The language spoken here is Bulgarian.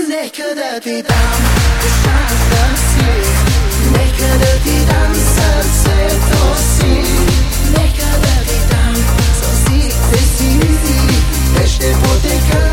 Нека да ти дам душата си, нека да ти дам сърцето си, нека да ти дам сълзите си, те ще потекат.